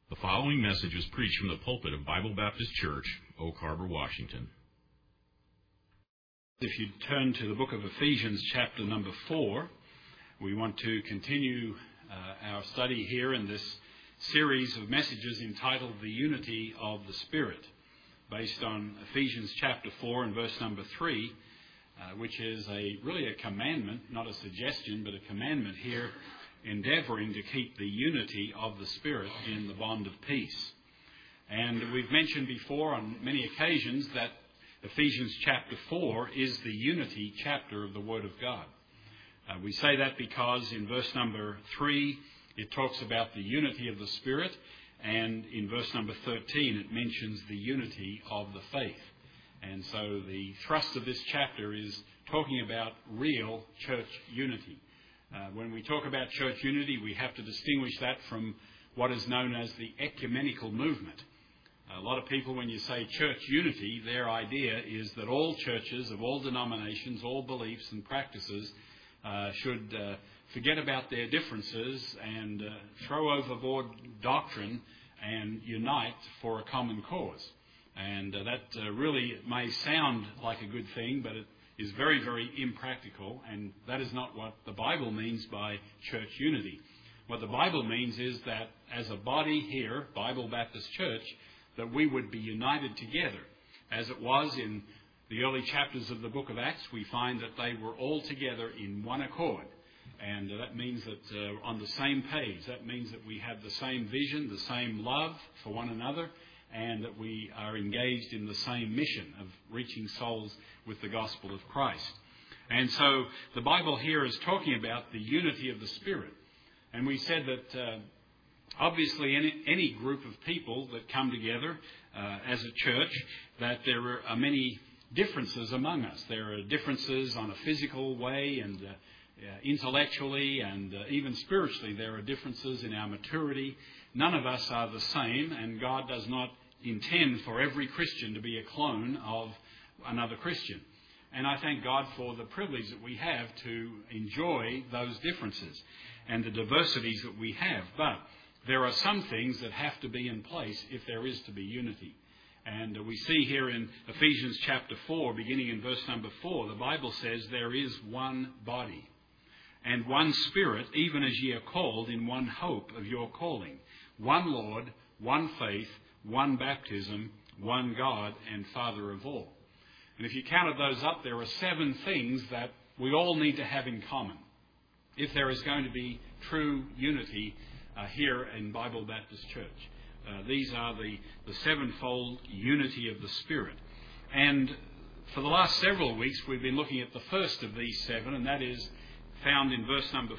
The following message was preached from the pulpit of Bible Baptist Church, Oak Harbor, Washington. If you turn to the book of Ephesians, chapter number 4, we want to continue our study here in this series of messages entitled The Unity of the Spirit, based on Ephesians chapter 4 and verse number 3, which is really a commandment, not a suggestion, but a commandment here, endeavouring to keep the unity of the Spirit in the bond of peace. And we've mentioned before on many occasions that Ephesians chapter 4 is the unity chapter of the Word of God. We say that because in verse number 3 it talks about the unity of the Spirit, and in verse number 13 it mentions the unity of the faith. And so the thrust of this chapter is talking about real church unity. When we talk about church unity, we have to distinguish that from what is known as the ecumenical movement. A lot of people, when you say church unity, their idea is that all churches of all denominations, all beliefs and practices should forget about their differences and throw overboard doctrine and unite for a common cause. And that really may sound like a good thing, but it is very, very impractical, and that is not what the Bible means by church unity. What the Bible means is that as a body here, Bible Baptist Church, that we would be united together. As it was in the early chapters of the book of Acts, we find that they were all together in one accord. And that means that on the same page, that means that we have the same vision, the same love for one another, and that we are engaged in the same mission of reaching souls with the gospel of Christ. And so the Bible here is talking about the unity of the Spirit. And we said that obviously any group of people that come together as a church, that there are many differences among us. There are differences on a physical way and intellectually and even spiritually. There are differences in our maturity. None of us are the same, and God does not intend for every Christian to be a clone of another Christian. And I thank God for the privilege that we have to enjoy those differences and the diversities that we have. But there are some things that have to be in place if there is to be unity. And we see here in Ephesians chapter 4, beginning in verse number 4, the Bible says there is one body and one Spirit, even as ye are called in one hope of your calling, one Lord, one faith, one baptism, one God and Father of all. And if you counted those up, there are 7 things that we all need to have in common if there is going to be true unity here in Bible Baptist Church. These are the sevenfold unity of the Spirit. And for the last several weeks we've been looking at the first of these 7, and that is found in verse number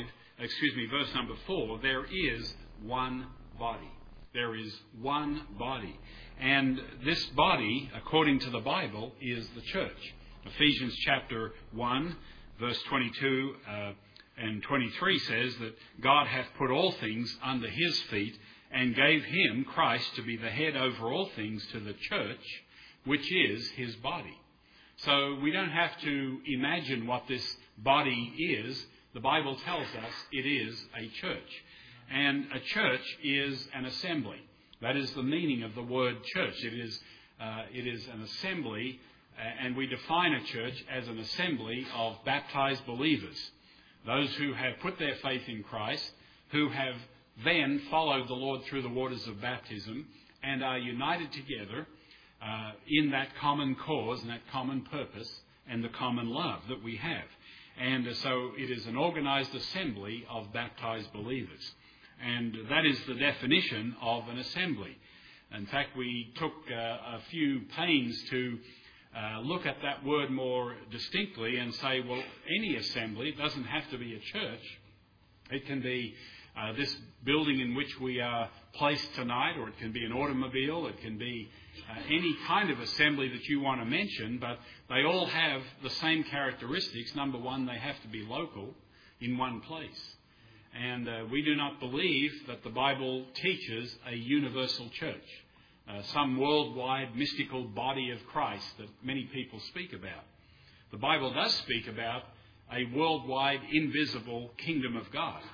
4. There is one body. There is one body. And this body, according to the Bible, is the church. Ephesians chapter 1, verse 22 and 23 says that God hath put all things under his feet and gave him, Christ, to be the head over all things to the church, which is his body. So we don't have to imagine what this body is. The Bible tells us it is a church. And a church is an assembly. That is the meaning of the word church. It is an assembly, and we define a church as an assembly of baptized believers. Those who have put their faith in Christ, who have then followed the Lord through the waters of baptism, and are united together in that common cause and that common purpose and the common love that we have. And so it is an organized assembly of baptized believers. And that is the definition of an assembly. In fact, we took a few pains to look at that word more distinctly and say, well, any assembly, it doesn't have to be a church. It can be this building in which we are placed tonight, or it can be an automobile, it can be any kind of assembly that you want to mention, but they all have the same characteristics. Number one, they have to be local in one place. And we do not believe that the Bible teaches a universal church, some worldwide mystical body of Christ that many people speak about. The Bible does speak about a worldwide invisible kingdom of God.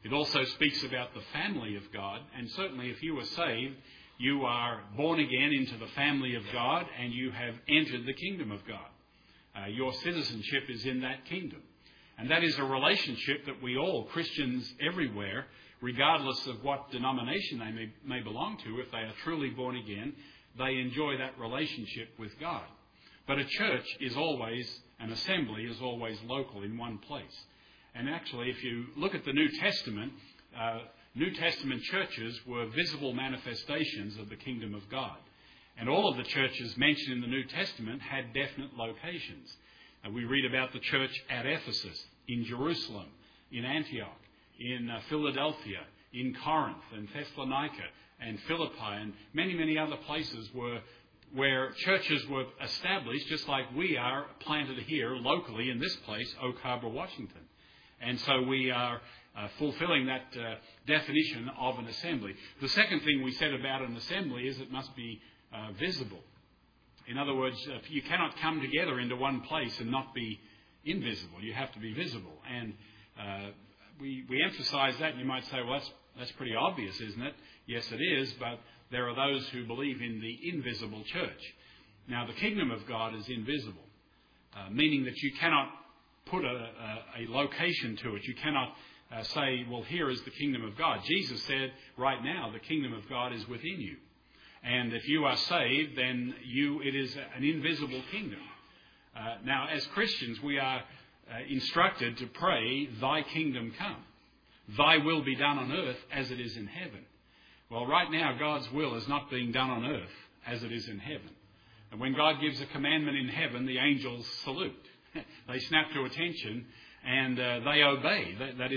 It also speaks about the family of God, and certainly if you are saved, you are born again into the family of God and you have entered the kingdom of God. Your citizenship is in that kingdom. And that is a relationship that we all, Christians everywhere, regardless of what denomination they may belong to, if they are truly born again, they enjoy that relationship with God. But a church is always, an assembly is always local in one place. And actually, if you look at the New Testament churches were visible manifestations of the kingdom of God. And all of the churches mentioned in the New Testament had definite locations. We read about the church at Ephesus, in Jerusalem, in Antioch, in Philadelphia, in Corinth and Thessalonica and Philippi and many, many other places where churches were established, just like we are planted here locally in this place, Oak Harbor, Washington. And so we are fulfilling that definition of an assembly. The second thing we said about an assembly is it must be visible. In other words, you cannot come together into one place and not be invisible. You have to be visible. And we emphasize that, and you might say, well, that's pretty obvious, isn't it? Yes, it is, but there are those who believe in the invisible church. Now, the kingdom of God is invisible, meaning that you cannot put a location to it. You cannot say, well, here is the kingdom of God. Jesus said, right now, the kingdom of God is within you. And if you are saved, then it is an invisible kingdom. Now, as Christians, we are instructed to pray, thy kingdom come. Thy will be done on earth as it is in heaven. Well, right now, God's will is not being done on earth as it is in heaven. And when God gives a commandment in heaven, the angels salute. They snap to attention and they obey.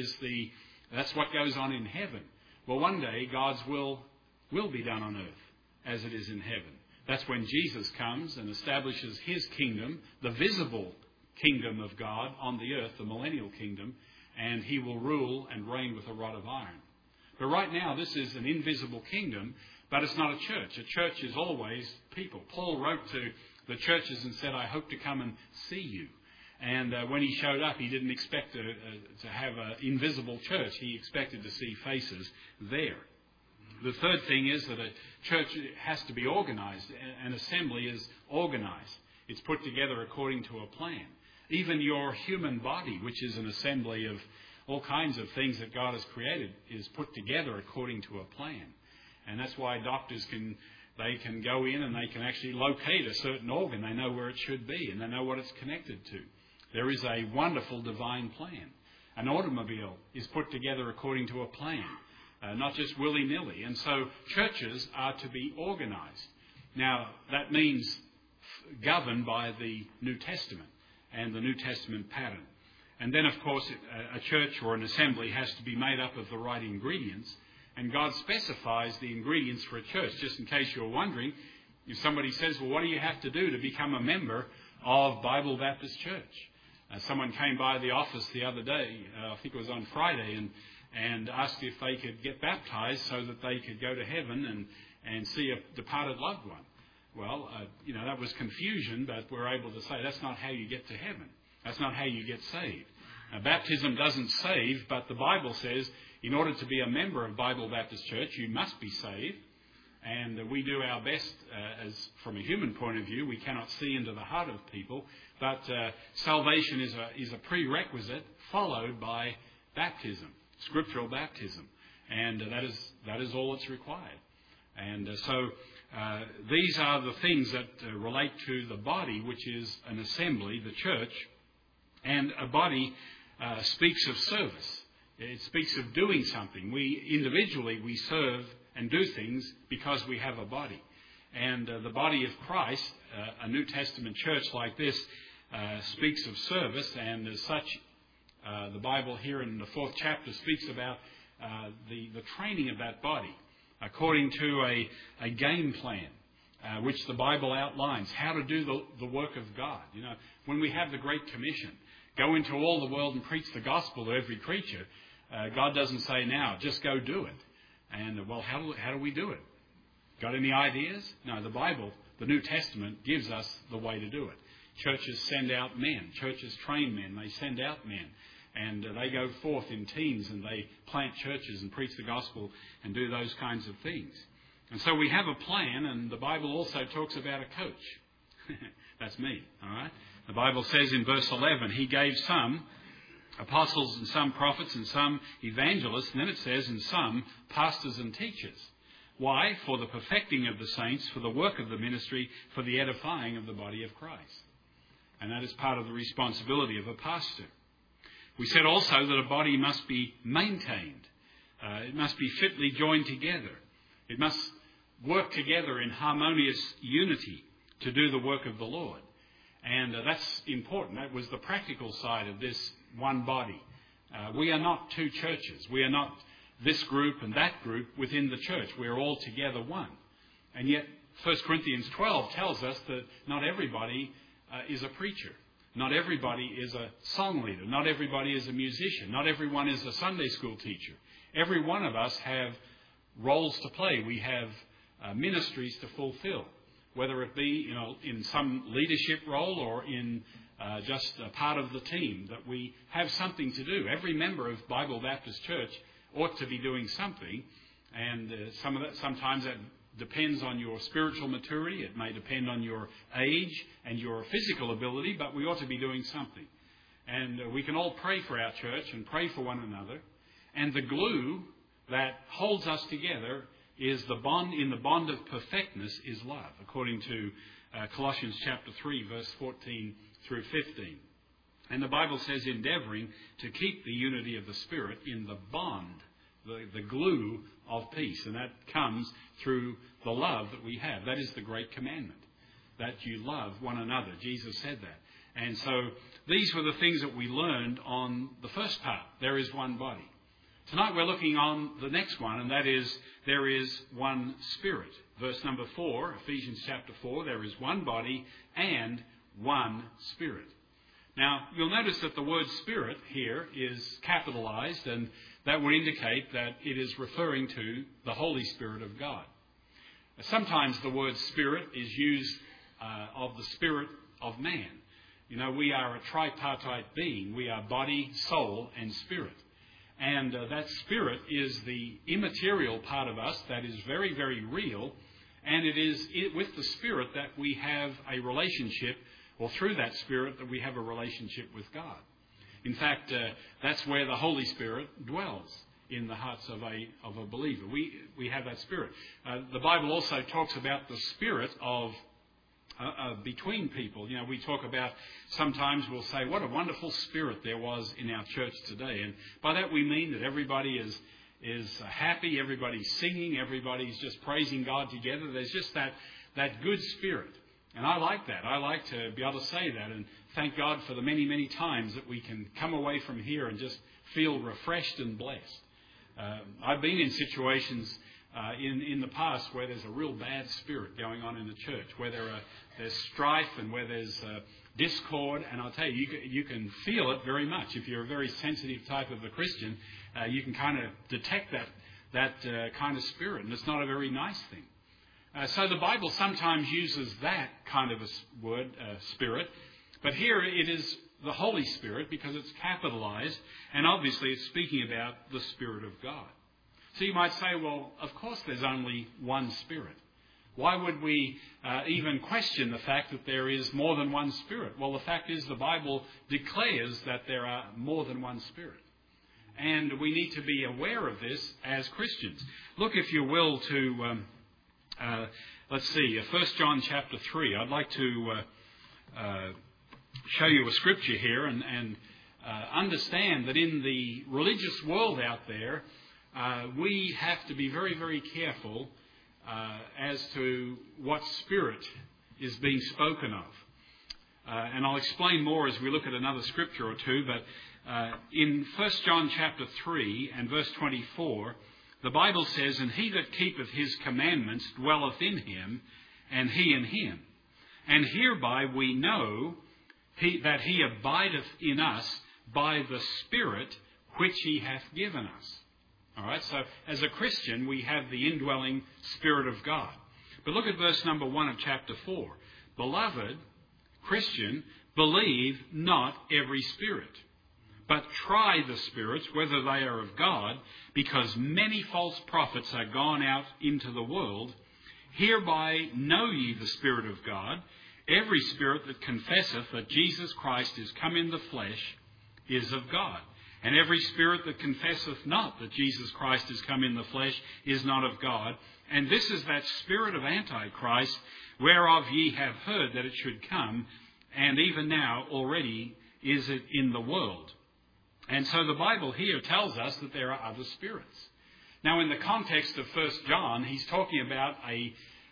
That's what goes on in heaven. Well, one day, God's will be done on earth as it is in heaven. That's when Jesus comes and establishes his kingdom, the visible kingdom of God on the earth, the millennial kingdom, and he will rule and reign with a rod of iron. But right now, this is an invisible kingdom, but it's not a church. A church is always people. Paul wrote to the churches and said, I hope to come and see you. And when he showed up, he didn't expect to have an invisible church. He expected to see faces there. The third thing is that a church has to be organized. An assembly is organized. It's put together according to a plan. Even your human body, which is an assembly of all kinds of things that God has created, is put together according to a plan. And that's why doctors can go in and they can actually locate a certain organ. They know where it should be and they know what it's connected to. There is a wonderful divine plan. An automobile is put together according to a plan, not just willy-nilly. And so churches are to be organized. Now, that means governed by the New Testament and the New Testament pattern. And then, of course, a church or an assembly has to be made up of the right ingredients. And God specifies the ingredients for a church. Just in case you're wondering, if somebody says, well, what do you have to do to become a member of Bible Baptist Church? Someone came by the office the other day, I think it was on Friday, and asked if they could get baptized so that they could go to heaven and see a departed loved one. Well, that was confusion, but we're able to say that's not how you get to heaven. That's not how you get saved. Baptism doesn't save, but the Bible says in order to be a member of Bible Baptist Church, you must be saved. And we do our best, as from a human point of view, we cannot see into the heart of people, but salvation is a prerequisite followed by baptism, scriptural baptism, and that is all that's required. And so these are the things that relate to the body, which is an assembly, the church, and a body speaks of service. It speaks of doing something. Individually we serve and do things because we have a body. And the body of Christ, a New Testament church like this, speaks of service, and as such, the Bible here in the 4th chapter speaks about the training of that body according to a game plan, which the Bible outlines, how to do the work of God. When we have the Great Commission, go into all the world and preach the gospel to every creature, God doesn't say, now, just go do it. And, well, how do we do it? Got any ideas? No, the Bible, the New Testament, gives us the way to do it. Churches send out men. Churches train men. They send out men. And they go forth in teams and they plant churches and preach the gospel and do those kinds of things. And so we have a plan, and the Bible also talks about a coach. That's me, all right? The Bible says in verse 11, He gave some apostles and some prophets and some evangelists, and then it says, and some pastors and teachers. Why? For the perfecting of the saints, for the work of the ministry, for the edifying of the body of Christ. And that is part of the responsibility of a pastor. We said also that a body must be maintained. It must be fitly joined together. It must work together in harmonious unity to do the work of the Lord. And that's important. That was the practical side of this one body. We are not two churches. We are not this group and that group within the church. We are all together one. And yet 1 Corinthians 12 tells us that not everybody is a preacher. Not everybody is a song leader. Not everybody is a musician. Not everyone is a Sunday school teacher. Every one of us have roles to play. We have ministries to fulfill, whether it be in some leadership role or in just a part of the team, that we have something to do. Every member of Bible Baptist Church ought to be doing something, and sometimes that depends on your spiritual maturity. It may depend on your age and your physical ability, but we ought to be doing something. And we can all pray for our church and pray for one another. And the glue that holds us together is the bond. In the bond of perfectness is love, according to Colossians chapter 3, verse 14 through 15. And the Bible says, endeavouring to keep the unity of the Spirit in the bond, the glue of peace. And that comes through the love that we have. That is the great commandment, that you love one another. Jesus said that. And so these were the things that we learned on the first part. There is one body. Tonight we're looking on the next one, and that is, there is one Spirit. Verse number 4, Ephesians chapter 4, there is one body and one Spirit. Now, you'll notice that the word Spirit here is capitalized, and that would indicate that it is referring to the Holy Spirit of God. Sometimes the word Spirit is used of the spirit of man. We are a tripartite being. We are body, soul, and spirit. And that spirit is the immaterial part of us that is very, very real. And it is with the Spirit that we have a relationship, or through that Spirit that we have a relationship with God. In fact, that's where the Holy Spirit dwells, in the hearts of a believer. We have that Spirit. The Bible also talks about the spirit of between people. We talk about, sometimes we'll say, what a wonderful spirit there was in our church today. And by that we mean that everybody is happy, everybody's singing, everybody's just praising God together. There's just that good spirit. And I like that. I like to be able to say that, and thank God for the many, many times that we can come away from here and just feel refreshed and blessed. I've been in situations in the past where there's a real bad spirit going on in the church, where there's strife and where there's discord. And I'll tell you, you can feel it very much. If you're a very sensitive type of a Christian, you can kind of detect that kind of spirit, and it's not a very nice thing. So the Bible sometimes uses that kind of a word, spirit, but here it is the Holy Spirit, because it's capitalized, and obviously it's speaking about the Spirit of God. So you might say, well, of course there's only one Spirit. Why would we even question the fact that there is more than one Spirit? Well, the fact is the Bible declares that there are more than one Spirit. And we need to be aware of this as Christians. Look, if you will, to, let's see, 1 John chapter 3. I'd like to show you a scripture here and understand that in the religious world out there, we have to be very, very careful as to what spirit is being spoken of. And I'll explain more as we look at another scripture or two, but in 1 John chapter 3 and verse 24, the Bible says, "And he that keepeth his commandments dwelleth in him, and he in him. And hereby we know that he abideth in us by the Spirit which he hath given us." All right, so as a Christian, we have the indwelling Spirit of God. But look at verse number 1 of chapter 4. "Beloved, Christian, believe not every spirit, but try the spirits, whether they are of God, because many false prophets are gone out into the world. Hereby know ye the Spirit of God. Every spirit that confesseth that Jesus Christ is come in the flesh is of God. And every spirit that confesseth not that Jesus Christ is come in the flesh is not of God. And this is that spirit of Antichrist, whereof ye have heard that it should come, and even now already is it in the world. And so the Bible here tells us that there are other spirits. Now, in the context of 1 John, he's talking about a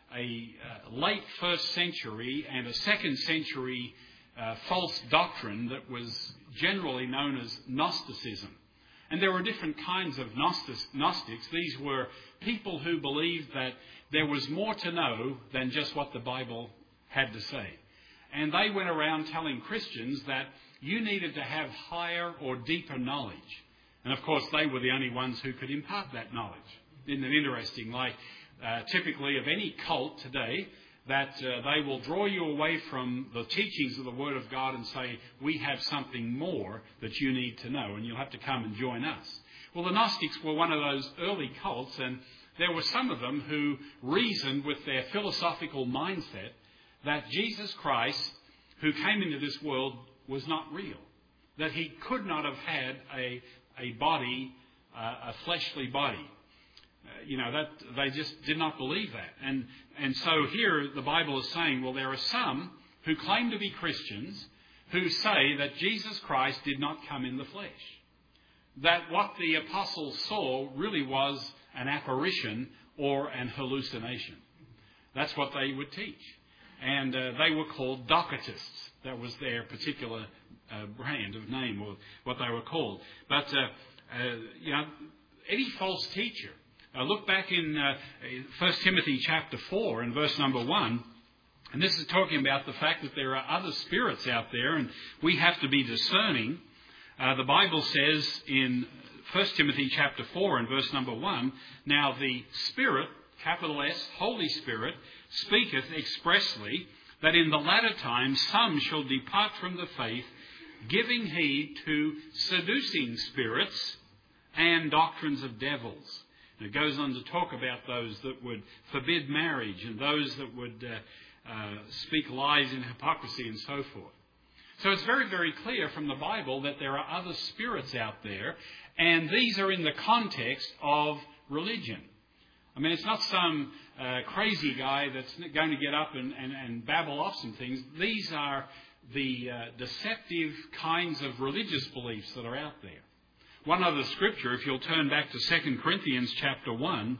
late 1st century and a 2nd century false doctrine that was generally known as Gnosticism. And there were different kinds of Gnostics. These were people who believed that there was more to know than just what the Bible had to say. And they went around telling Christians that you needed to have higher or deeper knowledge. And of course, they were the only ones who could impart that knowledge. Isn't it interesting? Like typically of any cult today, that they will draw you away from the teachings of the Word of God and say, we have something more that you need to know, and you'll have to come and join us. Well, the Gnostics were one of those early cults, and there were some of them who reasoned with their philosophical mindset that Jesus Christ, who came into this world, was not real. That he could not have had a body, a fleshly body. That they just did not believe that. And so here the Bible is saying, well, there are some who claim to be Christians who say that Jesus Christ did not come in the flesh. That what the apostles saw really was an apparition or an hallucination. That's what they would teach. And they were called Docetists. That was their particular brand of name, or what they were called. But, any false teacher. Look back in 1 Timothy chapter 4 and verse number 1. And this is talking about the fact that there are other spirits out there, and we have to be discerning. The Bible says in 1 Timothy chapter 4 and verse number 1, now the Spirit, capital S, Holy Spirit, speaketh expressly that in the latter times some shall depart from the faith, giving heed to seducing spirits and doctrines of devils. And it goes on to talk about those that would forbid marriage and those that would speak lies and hypocrisy and so forth. So it's very, very clear from the Bible that there are other spirits out there, and these are in the context of religion. I mean, it's not some crazy guy that's going to get up and babble off some things. These are the deceptive kinds of religious beliefs that are out there. One other scripture, if you'll turn back to 2 Corinthians chapter 1,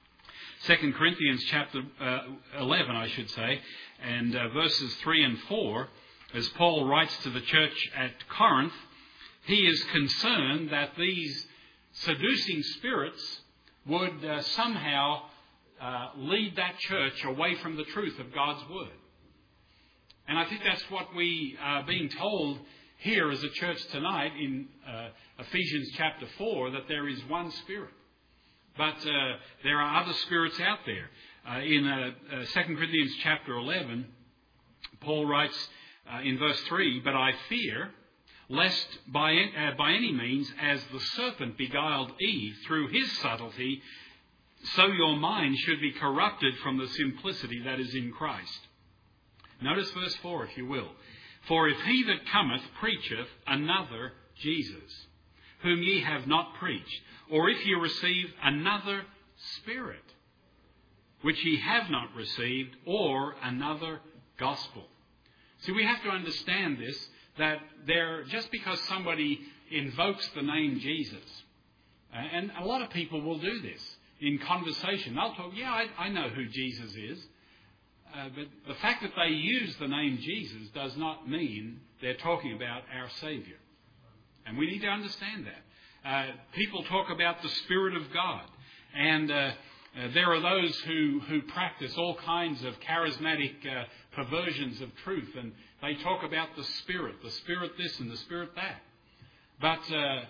2 Corinthians chapter 11, I should say, and verses 3 and 4, as Paul writes to the church at Corinth, he is concerned that these seducing spirits would somehow lead that church away from the truth of God's Word. And I think that's what we are being told here as a church tonight in Ephesians chapter 4, that there is one Spirit. But there are other spirits out there. In 2 Corinthians chapter 11, Paul writes in verse 3, but I fear, lest by any means, as the serpent beguiled Eve through his subtlety, so your mind should be corrupted from the simplicity that is in Christ. Notice verse 4, if you will. For if he that cometh preacheth another Jesus, whom ye have not preached, or if ye receive another spirit, which ye have not received, or another gospel. See, we have to understand this, that just because somebody invokes the name Jesus, and a lot of people will do this in conversation. They'll talk, I know who Jesus is. But the fact that they use the name Jesus does not mean they're talking about our Saviour. And we need to understand that. People talk about the Spirit of God. And there are those who practice all kinds of charismatic perversions of truth. And they talk about the Spirit this and the Spirit that. But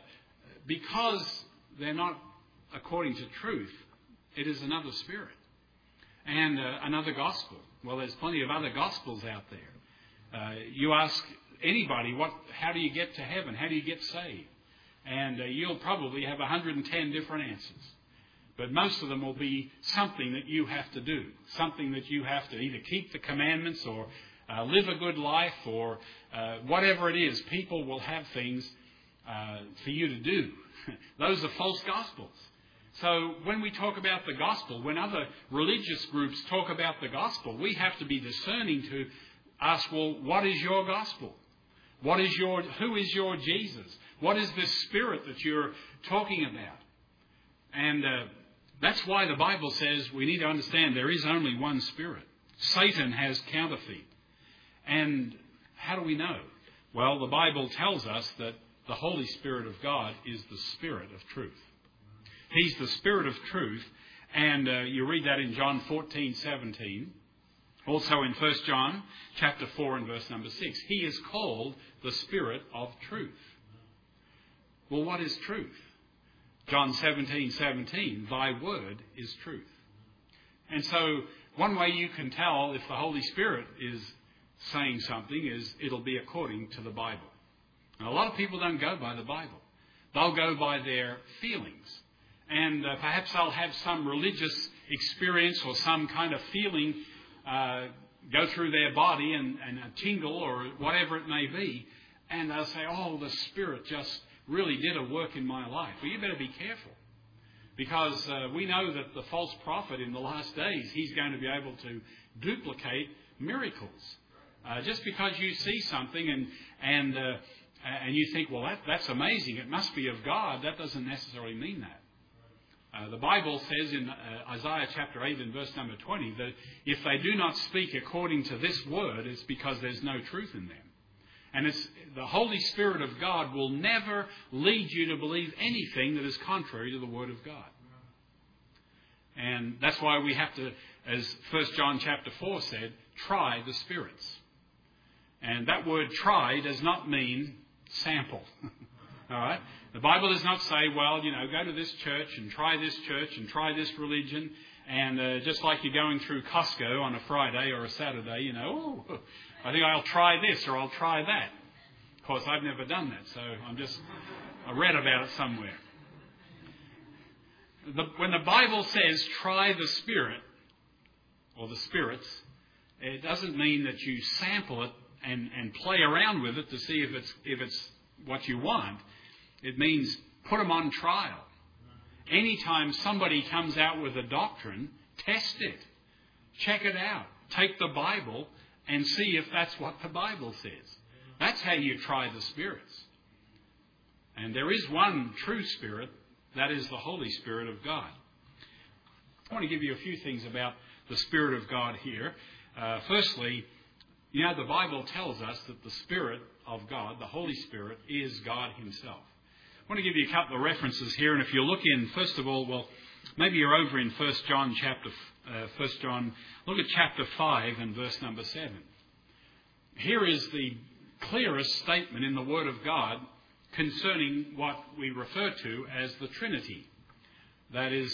because they're not according to truth, it is another spirit and another gospel. Well, there's plenty of other gospels out there. You ask anybody, how do you get to heaven? How do you get saved? And you'll probably have 110 different answers. But most of them will be something that you have to do, something that you have to either keep the commandments or live a good life or whatever it is. People will have things for you to do. Those are false gospels. So when we talk about the gospel, when other religious groups talk about the gospel, we have to be discerning to ask, well, what is your gospel? Who is your Jesus? What is this Spirit that you're talking about? And that's why the Bible says we need to understand there is only one Spirit. Satan has counterfeit. And how do we know? Well, the Bible tells us that the Holy Spirit of God is the Spirit of truth. He's the Spirit of truth. And you read that in John 14:17. Also in 1 John chapter 4 and verse number 6. He is called the Spirit of truth. Well, what is truth? John 17:17, thy word is truth. And so one way you can tell if the Holy Spirit is saying something is it'll be according to the Bible. Now, a lot of people don't go by the Bible. They'll go by their feelings. And perhaps they'll have some religious experience or some kind of feeling go through their body and a tingle or whatever it may be. And they'll say, oh, the Spirit just really did a work in my life. Well, you better be careful. Because we know that the false prophet in the last days, he's going to be able to duplicate miracles. Just because you see something and you think, well, that's amazing, it must be of God, that doesn't necessarily mean that. The Bible says in Isaiah chapter 8 and verse number 20 that if they do not speak according to this word, it's because there's no truth in them. And it's the Holy Spirit of God will never lead you to believe anything that is contrary to the Word of God. And that's why we have to, as 1 John chapter 4 said, try the spirits. And that word try does not mean sample. All right? The Bible does not say, well, go to this church and try this religion. And just like you're going through Costco on a Friday or a Saturday, I think I'll try this or I'll try that. Of course, I've never done that, so I read about it somewhere. When the Bible says try the Spirit or the spirits, it doesn't mean that you sample it and play around with it to see if it's what you want. It means put them on trial. Anytime somebody comes out with a doctrine, test it. Check it out. Take the Bible and see if that's what the Bible says. That's how you try the spirits. And there is one true Spirit, that is the Holy Spirit of God. I want to give you a few things about the Spirit of God here. Firstly, the Bible tells us that the Spirit of God, the Holy Spirit, is God Himself. I want to give you a couple of references here, and if you look in, first of all, maybe you're over in 1 John, look at chapter 5 and verse number 7. Here is the clearest statement in the Word of God concerning what we refer to as the Trinity. That is,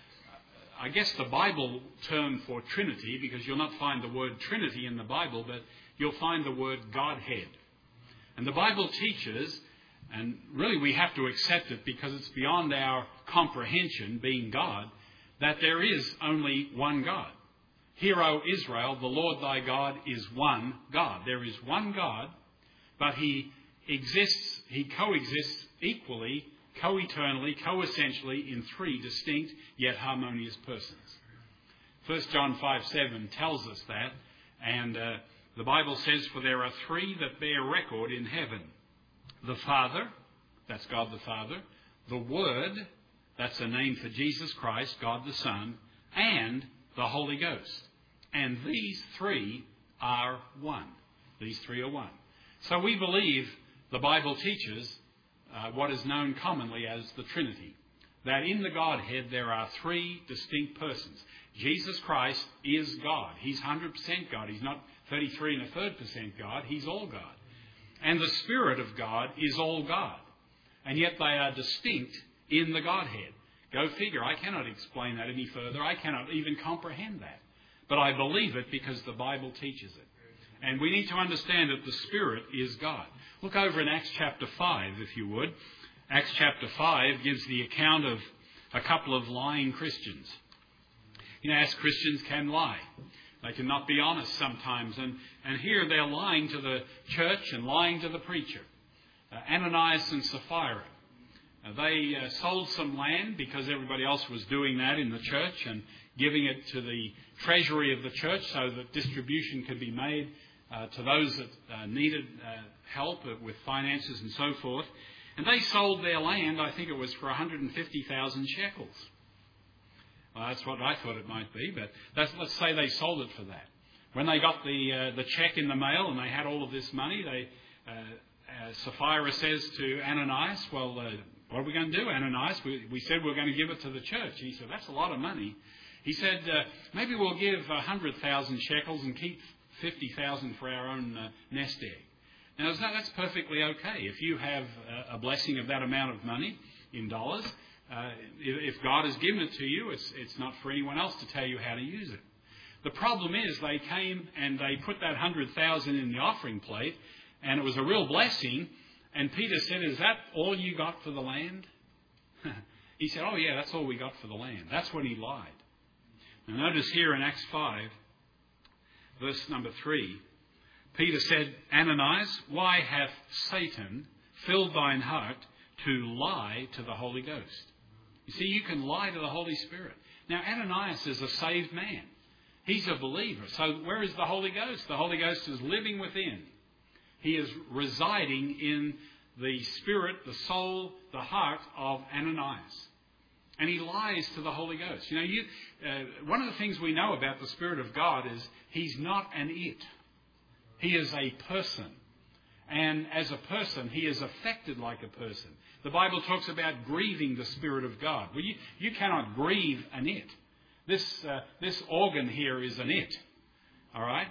I guess the Bible term for Trinity, because you'll not find the word Trinity in the Bible, but you'll find the word Godhead. And the Bible teaches, and really we have to accept it because it's beyond our comprehension, being God, that there is only one God. Hear, O Israel, the Lord thy God is one God. There is one God, but He coexists equally, co-eternally, co-essentially in three distinct yet harmonious persons. 1 John 5:7 tells us that, and the Bible says, for there are three that bear record in heaven. The Father, that's God the Father. The Word, that's a name for Jesus Christ, God the Son. And the Holy Ghost. And these three are one. These three are one. So we believe the Bible teaches what is known commonly as the Trinity. That in the Godhead there are three distinct persons. Jesus Christ is God. He's 100% God. He's not 33.33% God. He's all God. And the Spirit of God is all God. And yet they are distinct in the Godhead. Go figure. I cannot explain that any further. I cannot even comprehend that. But I believe it because the Bible teaches it. And we need to understand that the Spirit is God. Look over in Acts chapter 5, if you would. Acts chapter 5 gives the account of a couple of lying Christians. You know, as Christians can lie. They cannot be honest sometimes. And here they're lying to the church and lying to the preacher. Ananias and Sapphira. They sold some land because everybody else was doing that in the church and giving it to the treasury of the church so that distribution could be made to those that needed help with finances and so forth. And they sold their land, I think it was for 150,000 shekels. Well, that's what I thought it might be, but let's say they sold it for that. When they got the check in the mail and they had all of this money, Sapphira says to Ananias, well, what are we going to do, Ananias? We said we're going to give it to the church. And he said, that's a lot of money. He said, maybe we'll give 100,000 shekels and keep 50,000 for our own nest egg. Now, that's perfectly okay. If you have a blessing of that amount of money in dollars, if God has given it to you, it's not for anyone else to tell you how to use it. The problem is they came and they put that 100,000 in the offering plate, and it was a real blessing. And Peter said, is that all you got for the land? He said, oh yeah, that's all we got for the land. That's when he lied. Now notice here in Acts 5, verse number 3, Peter said, Ananias, why hath Satan filled thine heart to lie to the Holy Ghost? You see, you can lie to the Holy Spirit. Now, Ananias is a saved man. He's a believer. So where is the Holy Ghost? The Holy Ghost is living within. He is residing in the spirit, the soul, the heart of Ananias. And he lies to the Holy Ghost. You know, one of the things we know about the Spirit of God is he's not an it. He is a person. And as a person, he is affected like a person. The Bible talks about grieving the Spirit of God. Well, you cannot grieve an it. This organ here is an it. All right?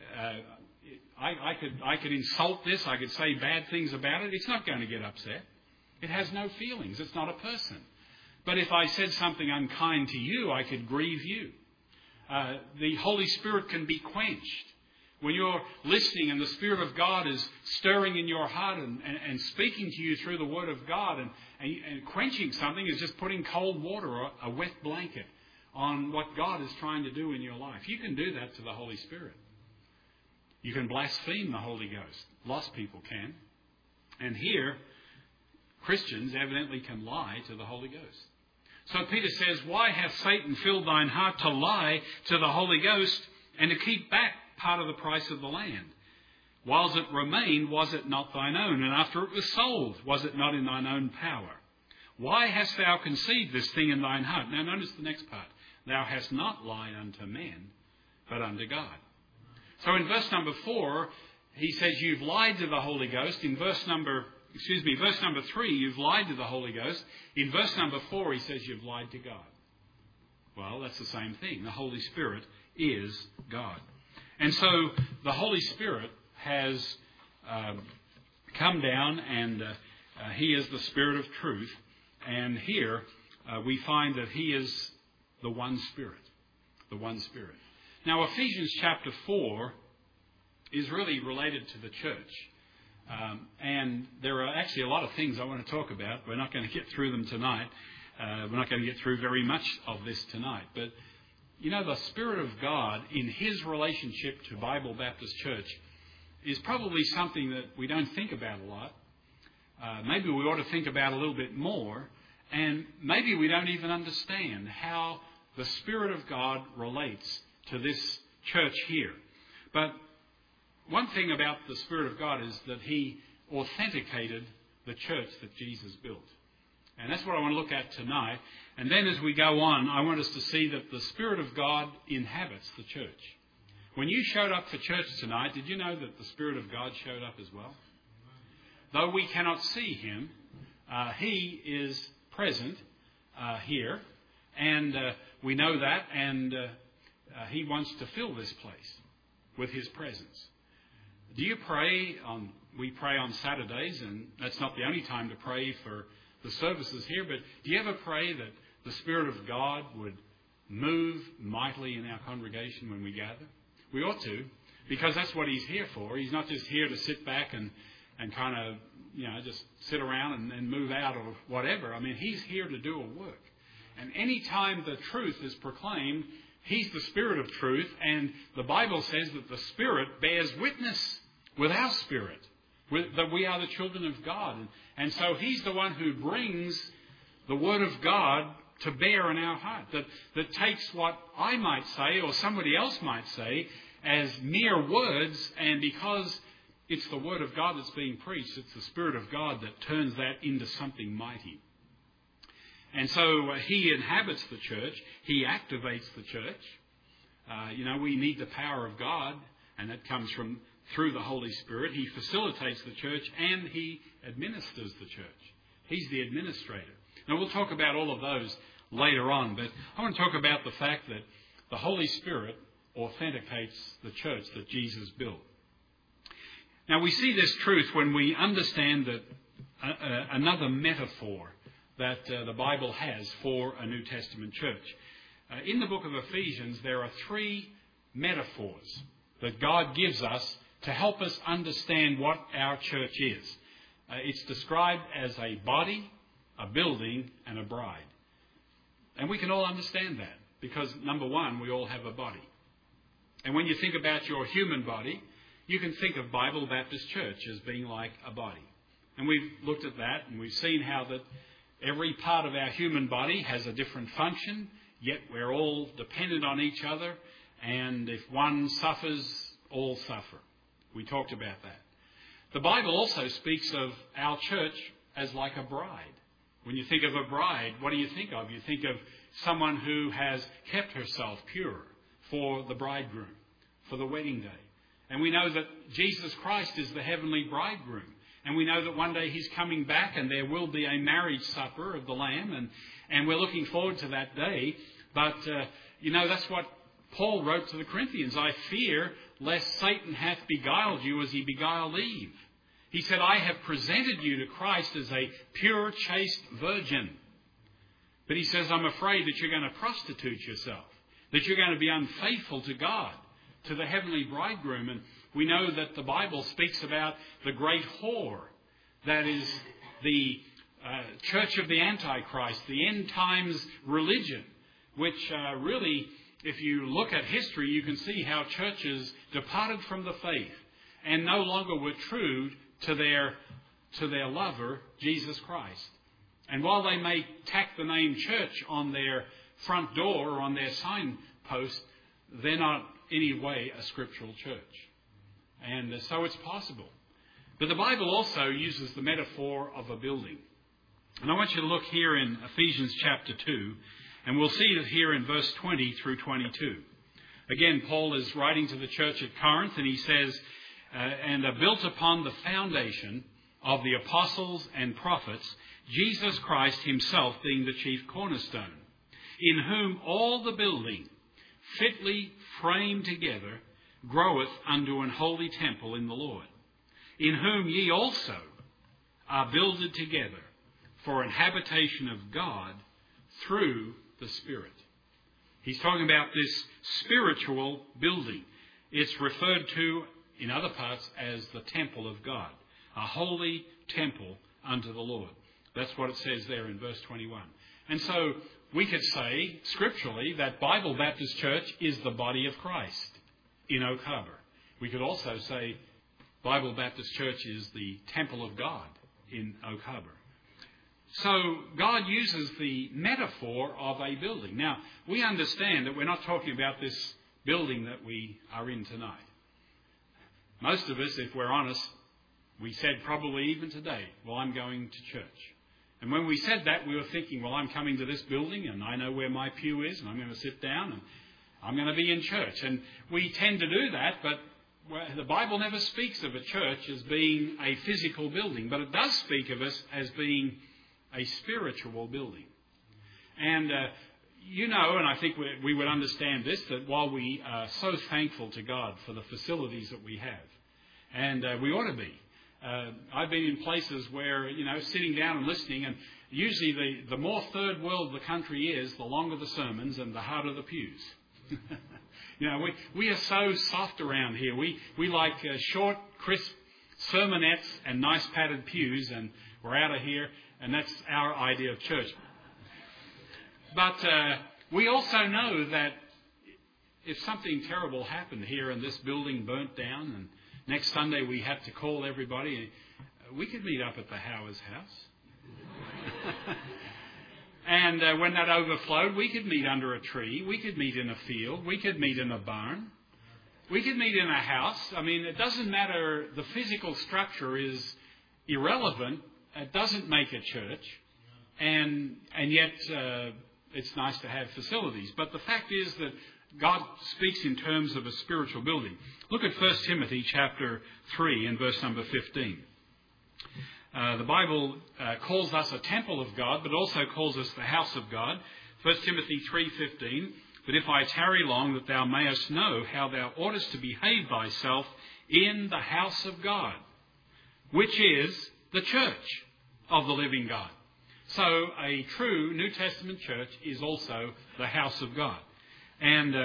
I could insult this. I could say bad things about it. It's not going to get upset. It has no feelings. It's not a person. But if I said something unkind to you, I could grieve you. The Holy Spirit can be quenched. When you're listening and the Spirit of God is stirring in your heart and speaking to you through the Word of God, and quenching something is just putting cold water or a wet blanket on what God is trying to do in your life. You can do that to the Holy Spirit. You can blaspheme the Holy Ghost. Lost people can. And here, Christians evidently can lie to the Holy Ghost. So Peter says, why hath Satan filled thine heart to lie to the Holy Ghost and to keep back part of the price of the land? Whiles it remained, was it not thine own? And after it was sold, was it not in thine own power? Why hast thou conceived this thing in thine heart? Now notice the next part. Thou hast not lied unto men, but unto God. So in verse number 4, he says you've lied to the Holy Ghost. In verse number 3, you've lied to the Holy Ghost. In verse number 4, he says you've lied to God. Well, that's the same thing. The Holy Spirit is God. And so the Holy Spirit has come down, and he is the Spirit of truth. And here we find that he is the one Spirit. The one Spirit. Now, Ephesians chapter 4 is really related to the church. And there are actually a lot of things I want to talk about. We're not going to get through them tonight. We're not going to get through very much of this tonight. But, you know, the Spirit of God in his relationship to Bible Baptist Church is probably something that we don't think about a lot. Maybe we ought to think about a little bit more. And maybe we don't even understand how the Spirit of God relates to this church here. But one thing about the Spirit of God is that he authenticated the church that Jesus built. And that's what I want to look at tonight. And then as we go on, I want us to see that the Spirit of God inhabits the church. When you showed up for church tonight, did you know that the Spirit of God showed up as well? Though we cannot see him, he is present here. And we know that. And he wants to fill this place with his presence. Do you pray we pray on Saturdays, and that's not the only time to pray for the services here, but do you ever pray that the Spirit of God would move mightily in our congregation when we gather? We ought to. because that's what he's here for. He's not just here to sit back and kind of, just sit around and move out or whatever. I mean, he's here to do a work. And any time the truth is proclaimed, he's the Spirit of truth, and the Bible says that the Spirit bears witness with our spirit, that we are the children of God. And so he's the one who brings the Word of God to bear in our heart, that takes what I might say or somebody else might say as mere words, and because it's the Word of God that's being preached, it's the Spirit of God that turns that into something mighty. And so he inhabits the church. He activates the church. We need the power of God, and that comes through the Holy Spirit. He facilitates the church, and he administers the church. He's the administrator. Now, we'll talk about all of those later on, but I want to talk about the fact that the Holy Spirit authenticates the church that Jesus built. Now, we see this truth when we understand that another metaphor that the Bible has for a New Testament church. In the book of Ephesians, there are 3 metaphors that God gives us to help us understand what our church is. It's described as a body, a building, and a bride. And we can all understand that because, number one, we all have a body. And when you think about your human body, you can think of Bible Baptist Church as being like a body. And we've looked at that, and we've seen how that every part of our human body has a different function, yet we're all dependent on each other, and if one suffers, all suffer. We talked about that. The Bible also speaks of our church as like a bride. When you think of a bride, what do you think of? You think of someone who has kept herself pure for the bridegroom, for the wedding day. And we know that Jesus Christ is the heavenly bridegroom. And we know that one day he's coming back and there will be a marriage supper of the Lamb. And we're looking forward to that day. But, that's what Paul wrote to the Corinthians. I fear lest Satan hath beguiled you as he beguiled Eve. He said, I have presented you to Christ as a pure, chaste virgin. But he says, I'm afraid that you're going to prostitute yourself, that you're going to be unfaithful to God, to the heavenly bridegroom. And we know that the Bible speaks about the great whore, that is the church of the Antichrist, the end times religion, which really, if you look at history, you can see how churches departed from the faith and no longer were true to their lover, Jesus Christ. And while they may tack the name church on their front door or on their signpost, they're not any way a scriptural church. And so it's possible. But the Bible also uses the metaphor of a building. And I want you to look here in Ephesians chapter 2, and we'll see it here in verse 20 through 22. Again, Paul is writing to the church at Corinth, and he says, and are built upon the foundation of the apostles and prophets, Jesus Christ himself being the chief cornerstone, in whom all the building, fitly framed together, groweth unto an holy temple in the Lord, in whom ye also are builded together for an habitation of God through the Spirit. He's talking about this spiritual building. It's referred to in other parts as the temple of God, a holy temple unto the Lord. That's what it says there in verse 21. And so we could say scripturally that Bible Baptist Church is the body of Christ in Oak Harbour. We could also say Bible Baptist Church is the temple of God in Oak Harbour. So God uses the metaphor of a building. Now, we understand that we're not talking about this building that we are in tonight. Most of us, if we're honest, we said probably even today, well, I'm going to church. And when we said that, we were thinking, well, I'm coming to this building and I know where my pew is and I'm going to sit down and I'm going to be in church. And we tend to do that, but the Bible never speaks of a church as being a physical building, but it does speak of us as being a spiritual building. And and I think we would understand this, that while we are so thankful to God for the facilities that we have, and we ought to be. I've been in places where, sitting down and listening, and usually the more third world the country is, the longer the sermons and the harder the pews. You know, we are so soft around here. We like short, crisp sermonettes and nice padded pews, and we're out of here, and that's our idea of church. But we also know that if something terrible happened here and this building burnt down, and next Sunday we had to call everybody, we could meet up at the Howard's house. And when that overflowed, we could meet under a tree. We could meet in a field. We could meet in a barn. We could meet in a house. I mean, it doesn't matter. The physical structure is irrelevant. It doesn't make a church. And yet it's nice to have facilities. But the fact is that God speaks in terms of a spiritual building. Look at 1 Timothy chapter 3 and verse number 15. The Bible calls us a temple of God, but also calls us the house of God. 1 Timothy 3:15, but if I tarry long, that thou mayest know how thou oughtest to behave thyself in the house of God, which is the church of the living God. So a true New Testament church is also the house of God. And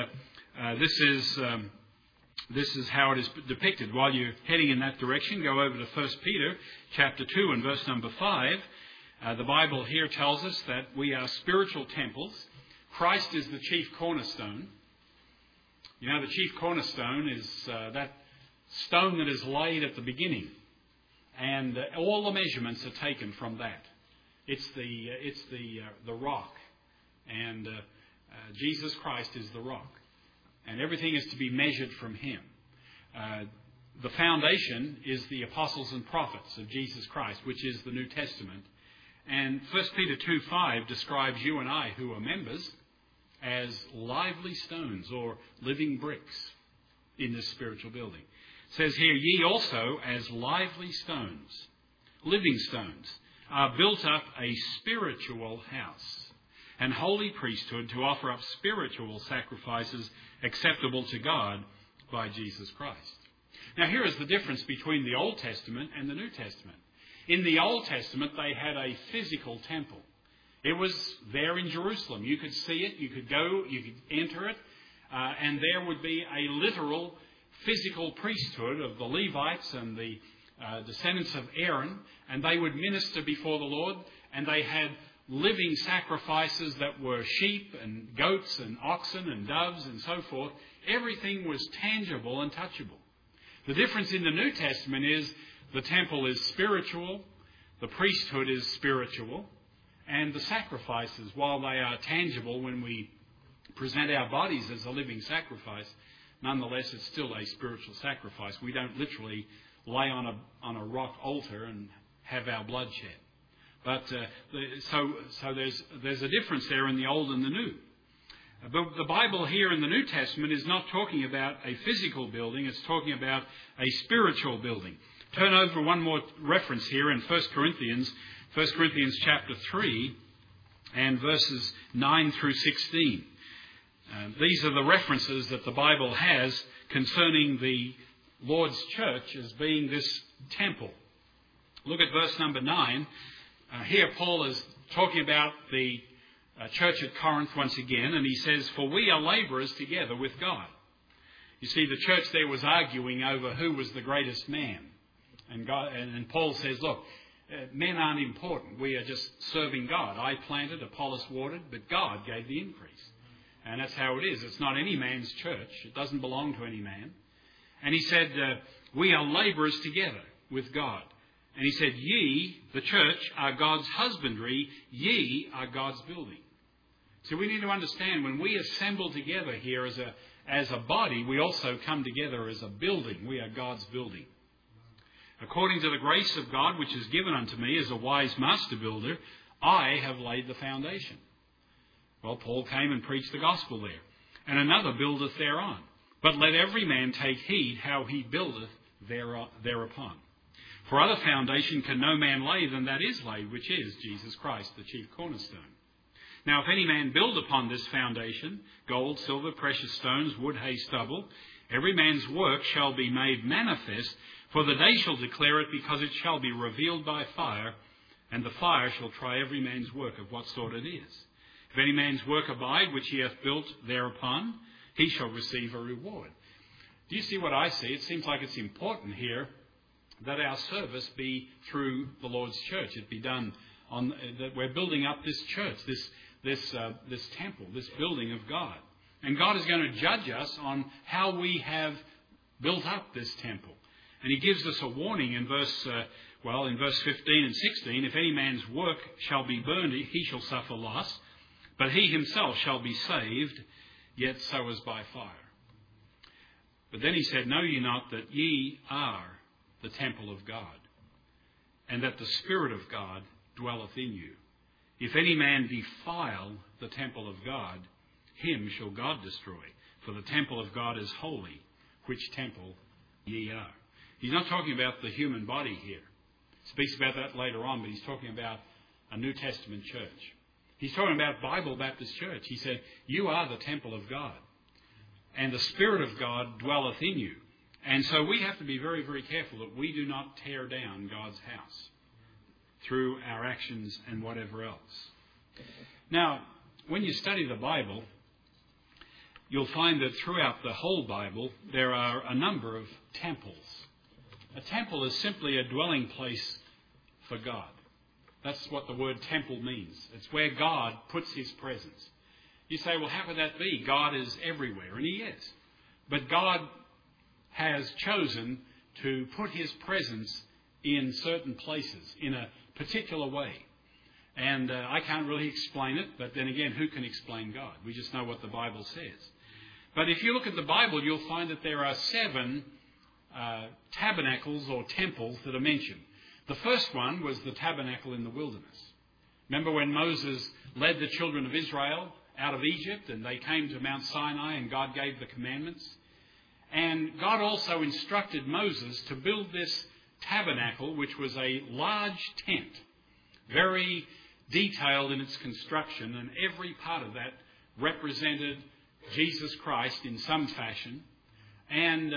this is how it is depicted. While you're heading in that direction, go over to 1 Peter chapter 2 and verse number 5. The Bible here tells us that we are spiritual temples. Christ is the chief cornerstone. You know, the chief cornerstone is that stone that is laid at the beginning. And all the measurements are taken from that. It's the rock. And Jesus Christ is the rock. And everything is to be measured from Him. The foundation is the apostles and prophets of Jesus Christ, which is the New Testament. And 1 Peter 2:5 describes you and I, who are members, as lively stones or living bricks in this spiritual building. It says here, ye also as lively stones, living stones, are built up a spiritual house, and holy priesthood, to offer up spiritual sacrifices acceptable to God by Jesus Christ. Now here is the difference between the Old Testament and the New Testament. In the Old Testament, they had a physical temple. It was there in Jerusalem. You could see it, you could go, you could enter it, and there would be a literal physical priesthood of the Levites and the descendants of Aaron, and they would minister before the Lord, and they had living sacrifices that were sheep and goats and oxen and doves and so forth. Everything was tangible and touchable. The difference in the New Testament is the temple is spiritual, the priesthood is spiritual, and the sacrifices, while they are tangible when we present our bodies as a living sacrifice, nonetheless it's still a spiritual sacrifice. We don't literally lay on a rock altar and have our blood shed. But so there's a difference there in the Old and the New. But the Bible here in the New Testament is not talking about a physical building, it's talking about a spiritual building. Turn over one more reference here in 1 Corinthians chapter 3 and verses 9 through 16. These are the references that the Bible has concerning the Lord's church as being this temple. Look at verse number 9. Here Paul is talking about the church at Corinth once again, and he says, for we are labourers together with God. You see, the church there was arguing over who was the greatest man. And Paul says, look, men aren't important. We are just serving God. I planted, Apollos watered, but God gave the increase. And that's how it is. It's not any man's church. It doesn't belong to any man. And he said, we are labourers together with God. And he said, ye, the church, are God's husbandry. Ye are God's building. So we need to understand, when we assemble together here as a body, we also come together as a building. We are God's building. According to the grace of God, which is given unto me as a wise master builder, I have laid the foundation. Well, Paul came and preached the gospel there. And another buildeth thereon. But let every man take heed how he buildeth thereupon. For other foundation can no man lay than that is laid, which is Jesus Christ, the chief cornerstone. Now, if any man build upon this foundation, gold, silver, precious stones, wood, hay, stubble, every man's work shall be made manifest, for the day shall declare it, because it shall be revealed by fire, and the fire shall try every man's work of what sort it is. If any man's work abide, which he hath built thereupon, he shall receive a reward. Do you see what I see? It seems like it's important here that our service be through the Lord's church. It be done on that we're building up this church, this temple, this building of God. And God is going to judge us on how we have built up this temple. And he gives us a warning in verse 15 and 16. If any man's work shall be burned, he shall suffer loss, but he himself shall be saved, yet so as by fire. But then he said, know ye not that ye are the temple of God, and that the Spirit of God dwelleth in you? If any man defile the temple of God, him shall God destroy. For the temple of God is holy, which temple ye are. He's not talking about the human body here. He speaks about that later on, but he's talking about a New Testament church. He's talking about Bible Baptist Church. He said, you are the temple of God, and the Spirit of God dwelleth in you. And so we have to be very, very careful that we do not tear down God's house through our actions and whatever else. Now, when you study the Bible, you'll find that throughout the whole Bible there are a number of temples. A temple is simply a dwelling place for God. That's what the word temple means. It's where God puts his presence. You say, well, how could that be? God is everywhere, and he is. But God has chosen to put his presence in certain places in a particular way. And I can't really explain it, but then again, who can explain God? We just know what the Bible says. But if you look at the Bible, you'll find that there are 7 tabernacles or temples that are mentioned. The first one was the tabernacle in the wilderness. Remember when Moses led the children of Israel out of Egypt and they came to Mount Sinai and God gave the commandments? And God also instructed Moses to build this tabernacle, which was a large tent, very detailed in its construction, and every part of that represented Jesus Christ in some fashion. And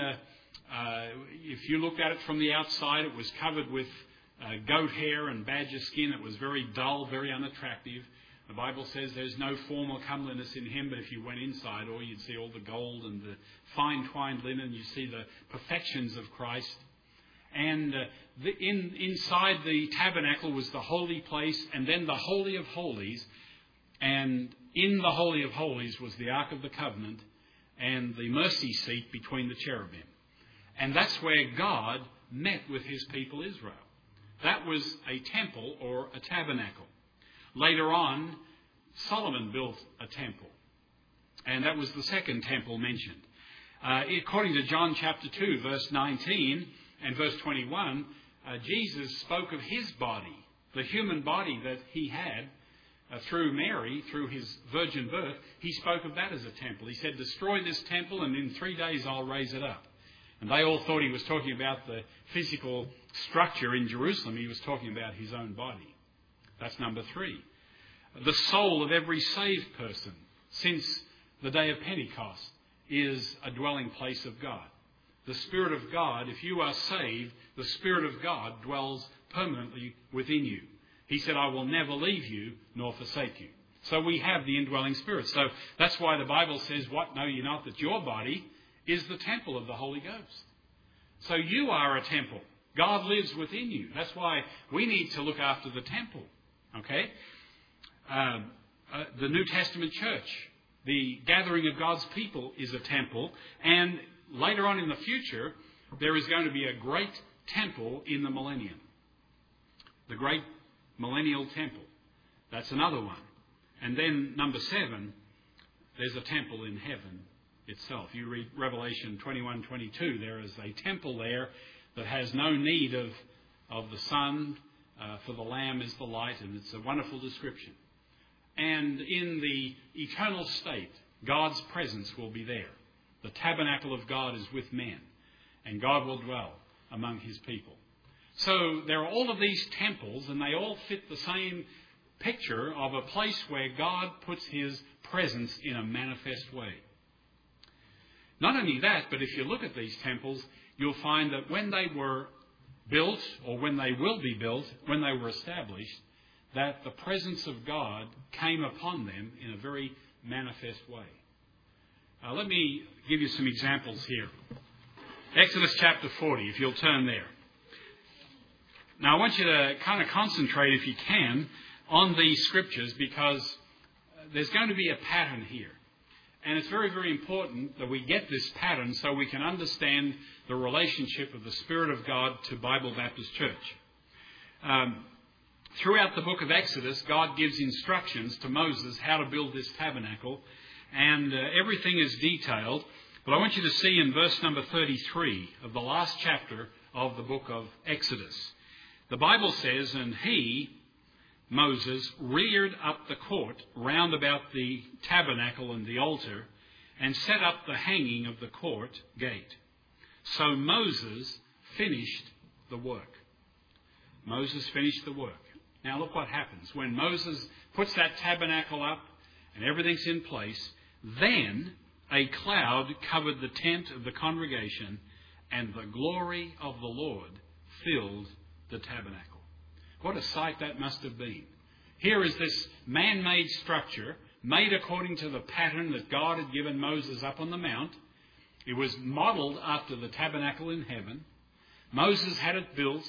if you looked at it from the outside, it was covered with goat hair and badger skin. It was very dull, very unattractive. The Bible says there's no form or comeliness in him, but if you went inside, you'd see all the gold and the fine twined linen. You see the perfections of Christ. And inside the tabernacle was the holy place, and then the Holy of Holies. And in the Holy of Holies was the Ark of the Covenant and the mercy seat between the cherubim. And that's where God met with his people Israel. That was a temple or a tabernacle. Later on, Solomon built a temple. And that was the second temple mentioned. According to John chapter 2, verse 19 and verse 21, Jesus spoke of his body, the human body that he had through Mary, through his virgin birth. He spoke of that as a temple. He said, destroy this temple and in 3 days I'll raise it up. And they all thought he was talking about the physical structure in Jerusalem. He was talking about his own body. That's number 3. The soul of every saved person since the day of Pentecost is a dwelling place of God. The Spirit of God, if you are saved, the Spirit of God dwells permanently within you. He said, I will never leave you nor forsake you. So we have the indwelling Spirit. So that's why the Bible says, what, know ye not that your body is the temple of the Holy Ghost? So you are a temple. God lives within you. That's why we need to look after the temple. Okay? The New Testament church, the gathering of God's people, is a temple. And later on in the future, there is going to be a great temple in the millennium. The great millennial temple. That's another one. And then number 7, there's a temple in heaven itself. You read Revelation 21:22. There is a temple there that has no need of the sun, for the Lamb is the light, and it's a wonderful description. And in the eternal state, God's presence will be there. The tabernacle of God is with men, and God will dwell among his people. So there are all of these temples, and they all fit the same picture of a place where God puts his presence in a manifest way. Not only that, but if you look at these temples, you'll find that when they were built, or when they will be built, when they were established, that the presence of God came upon them in a very manifest way. Let me give you some examples here. Exodus chapter 40, if you'll turn there. Now I want you to kind of concentrate, if you can, on these scriptures, because there's going to be a pattern here. And it's very, very important that we get this pattern so we can understand the relationship of the Spirit of God to Bible Baptist Church. Throughout the book of Exodus, God gives instructions to Moses how to build this tabernacle, and everything is detailed. But I want you to see in verse number 33 of the last chapter of the book of Exodus. The Bible says, "And he," Moses, "reared up the court round about the tabernacle and the altar, and set up the hanging of the court gate. So Moses finished the work." Moses finished the work. Now look what happens. When Moses puts that tabernacle up and everything's in place, then a cloud covered the tent of the congregation, and the glory of the Lord filled the tabernacle. What a sight that must have been. Here is this man-made structure made according to the pattern that God had given Moses up on the mount. It was modelled after the tabernacle in heaven. Moses had it built,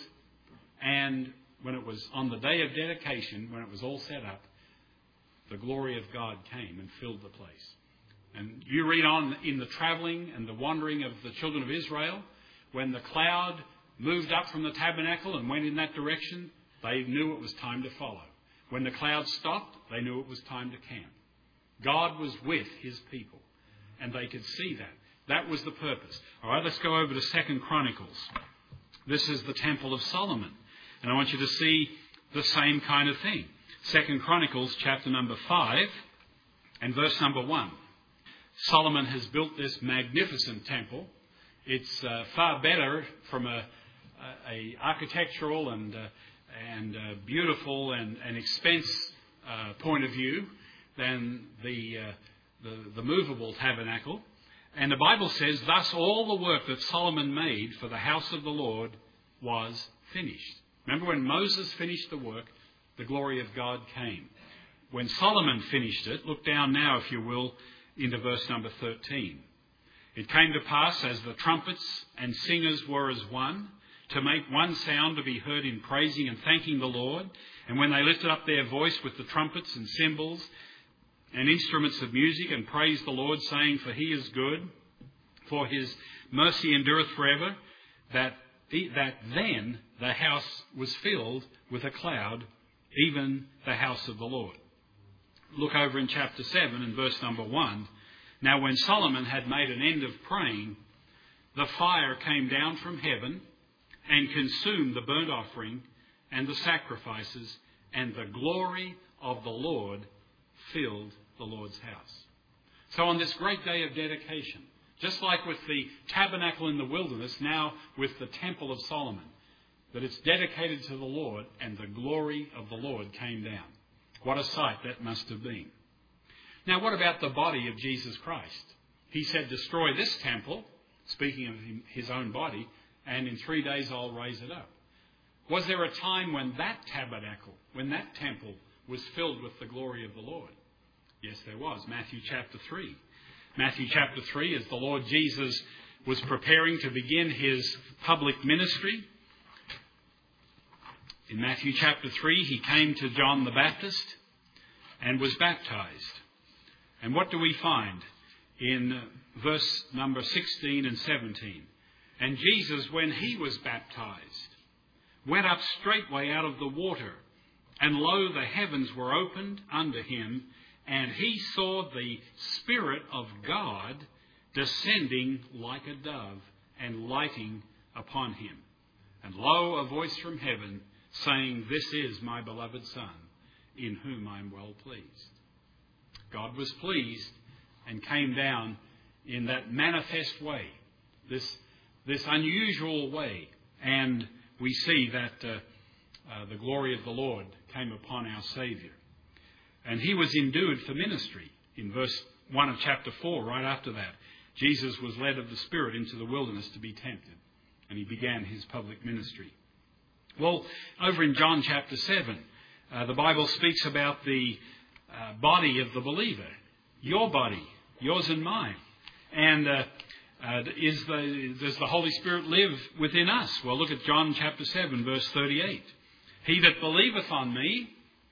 and when it was on the day of dedication, when it was all set up, the glory of God came and filled the place. And you read on in the travelling and the wandering of the children of Israel, when the cloud moved up from the tabernacle and went in that direction, they knew it was time to follow. When the cloud stopped, they knew it was time to camp. God was with his people, and they could see that. That was the purpose. All right, let's go over to 2 Chronicles. This is the Temple of Solomon, and I want you to see the same kind of thing. 2 Chronicles chapter number 5 and verse number 1. Solomon has built this magnificent temple. It's far better from a architectural and beautiful and expense point of view than the movable tabernacle. And the Bible says, "Thus all the work that Solomon made for the house of the Lord was finished." Remember, when Moses finished the work, the glory of God came. When Solomon finished it, look down now, if you will, into verse number 13. "It came to pass, as the trumpets and singers were as one, to make one sound to be heard in praising and thanking the Lord. And when they lifted up their voice with the trumpets and cymbals and instruments of music, and praised the Lord, saying, For he is good, for his mercy endureth forever, that then the house was filled with a cloud, even the house of the Lord." Look over in chapter 7 and verse number 1. "Now when Solomon had made an end of praying, the fire came down from heaven and consumed the burnt offering and the sacrifices, and the glory of the Lord filled the Lord's house." So on this great day of dedication, just like with the tabernacle in the wilderness, now with the Temple of Solomon, that it's dedicated to the Lord, and the glory of the Lord came down. What a sight that must have been. Now, what about the body of Jesus Christ? He said, "Destroy this temple," speaking of his own body, "and in 3 days I'll raise it up." Was there a time when that tabernacle, when that temple was filled with the glory of the Lord? Yes, there was. Matthew chapter 3. Matthew chapter 3, as the Lord Jesus was preparing to begin his public ministry, in Matthew chapter 3, he came to John the Baptist and was baptized. And what do we find in verse number 16 and 17? "And Jesus, when he was baptized, went up straightway out of the water, and lo, the heavens were opened unto him, and he saw the Spirit of God descending like a dove and lighting upon him. And lo, a voice from heaven, saying, This is my beloved Son, in whom I am well pleased." God was pleased and came down in that manifest way, this unusual way. And we see that the glory of the Lord came upon our Saviour. And he was endued for ministry. In verse 1 of chapter 4, right after that, Jesus was led of the Spirit into the wilderness to be tempted. And he began his public ministry. Well, over in John chapter 7, the Bible speaks about the body of the believer. Your body, yours and mine. And does the Holy Spirit live within us? Well, look at John chapter 7, verse 38. He that believeth on me,